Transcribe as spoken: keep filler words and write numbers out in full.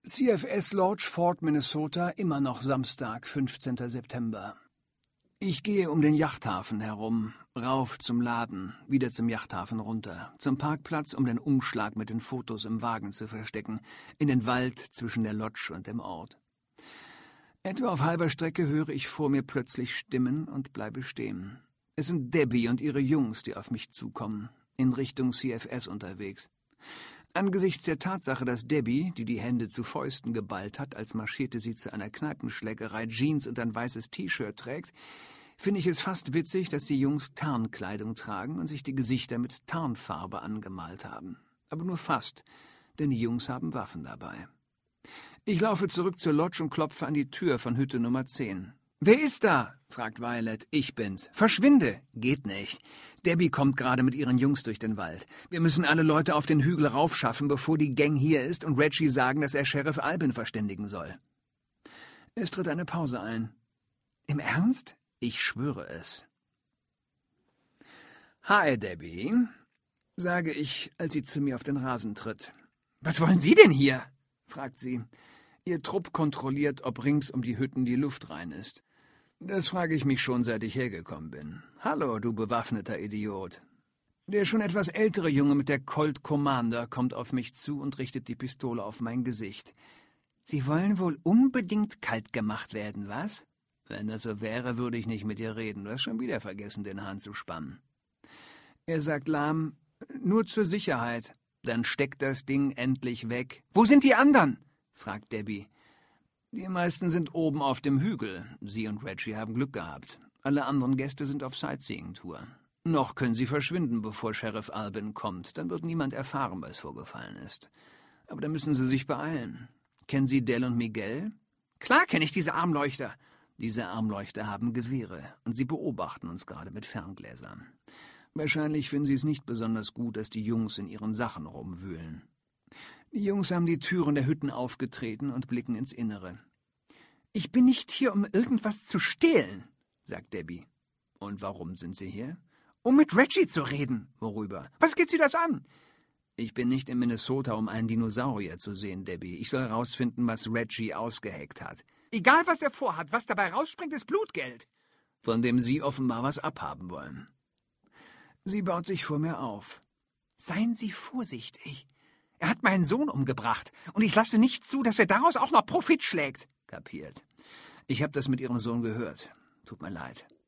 C F S Lodge, Fort Minnesota, immer noch Samstag, fünfzehnter September. Ich gehe um den Yachthafen herum, rauf zum Laden, wieder zum Yachthafen runter, zum Parkplatz, um den Umschlag mit den Fotos im Wagen zu verstecken, in den Wald zwischen der Lodge und dem Ort. Etwa auf halber Strecke höre ich vor mir plötzlich Stimmen und bleibe stehen. Es sind Debbie und ihre Jungs, die auf mich zukommen, in Richtung C F S unterwegs. Angesichts der Tatsache, dass Debbie, die die Hände zu Fäusten geballt hat, als marschierte sie zu einer Kneipenschlägerei, Jeans und ein weißes T-Shirt trägt, finde ich es fast witzig, dass die Jungs Tarnkleidung tragen und sich die Gesichter mit Tarnfarbe angemalt haben. Aber nur fast, denn die Jungs haben Waffen dabei. Ich laufe zurück zur Lodge und klopfe an die Tür von Hütte Nummer zehn. »Wer ist da?« fragt Violet. »Ich bin's.« »Verschwinde!« »Geht nicht. Debbie kommt gerade mit ihren Jungs durch den Wald. Wir müssen alle Leute auf den Hügel raufschaffen, bevor die Gang hier ist und Reggie sagen, dass er Sheriff Albin verständigen soll.« Es tritt eine Pause ein. »Im Ernst?« »Ich schwöre es.« »Hi, Debbie«, sage ich, als sie zu mir auf den Rasen tritt. »Was wollen Sie denn hier?« fragt sie. Ihr Trupp kontrolliert, ob rings um die Hütten die Luft rein ist. Das frage ich mich schon, seit ich hergekommen bin. »Hallo, du bewaffneter Idiot.« Der schon etwas ältere Junge mit der Colt Commander kommt auf mich zu und richtet die Pistole auf mein Gesicht. »Sie wollen wohl unbedingt kalt gemacht werden, was?« »Wenn das so wäre, würde ich nicht mit dir reden. Du hast schon wieder vergessen, den Hahn zu spannen.« Er sagt lahm, »Nur zur Sicherheit.« »Dann steckt das Ding endlich weg.« »Wo sind die anderen?« fragt Debbie. »Die meisten sind oben auf dem Hügel. Sie und Reggie haben Glück gehabt. Alle anderen Gäste sind auf Sightseeing-Tour. Noch können sie verschwinden, bevor Sheriff Albin kommt. Dann wird niemand erfahren, was vorgefallen ist. Aber da müssen sie sich beeilen. Kennen Sie Del und Miguel?« »Klar kenne ich diese Armleuchter.« »Diese Armleuchter haben Gewehre und sie beobachten uns gerade mit Ferngläsern. Wahrscheinlich finden sie es nicht besonders gut, dass die Jungs in ihren Sachen rumwühlen.« Die Jungs haben die Türen der Hütten aufgetreten und blicken ins Innere. »Ich bin nicht hier, um irgendwas zu stehlen«, sagt Debbie. »Und warum sind Sie hier?« »Um mit Reggie zu reden.« »Worüber?« »Was geht Sie das an?« »Ich bin nicht in Minnesota, um einen Dinosaurier zu sehen, Debbie. Ich soll herausfinden, was Reggie ausgeheckt hat.« »Egal, was er vorhat, was dabei rausspringt, ist Blutgeld.« »Von dem Sie offenbar was abhaben wollen.« Sie baut sich vor mir auf. »Seien Sie vorsichtig. Er hat meinen Sohn umgebracht, und ich lasse nicht zu, dass er daraus auch noch Profit schlägt.« »Kapiert. Ich habe das mit Ihrem Sohn gehört. Tut mir leid.«